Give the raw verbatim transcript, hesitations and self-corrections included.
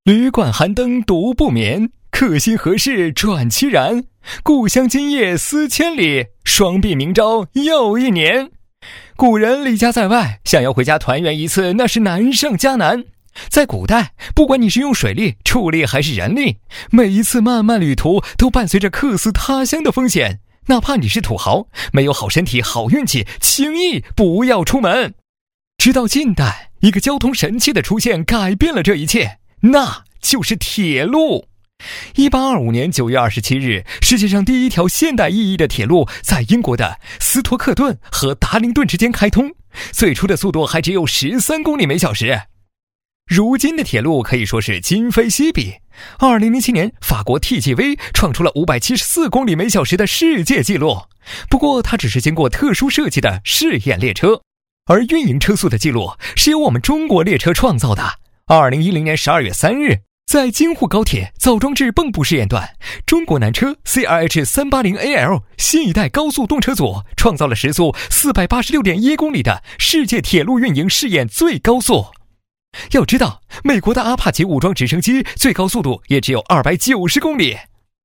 旅馆寒灯独不眠，客心何事转凄然。故乡今夜思千里，双臂明朝又一年。古人离家在外，想要回家团圆一次，那是难上加难。在古代，不管你是用水力、畜力还是人力，每一次漫漫旅途都伴随着客死他乡的风险。哪怕你是土豪，没有好身体、好运气，轻易不要出门。直到近代，一个交通神器的出现改变了这一切，那就是铁路。一八二五年九月二十七日，世界上第一条现代意义的铁路在英国的斯托克顿和达灵顿之间开通，最初的速度还只有十三公里每小时。如今的铁路可以说是今非昔比。二零零七年，法国 T G V 创出了五百七十四公里每小时的世界纪录，不过它只是经过特殊设计的试验列车，而运营车速的记录是由我们中国列车创造的。二零一零年十二月三日，在京沪高铁枣庄至蚌埠试验段，中国南车 C R H 三八零 A L 新一代高速动车组创造了时速四百八十六点一公里的世界铁路运营试验最高速。要知道，美国的阿帕奇武装直升机最高速度也只有二百九十公里，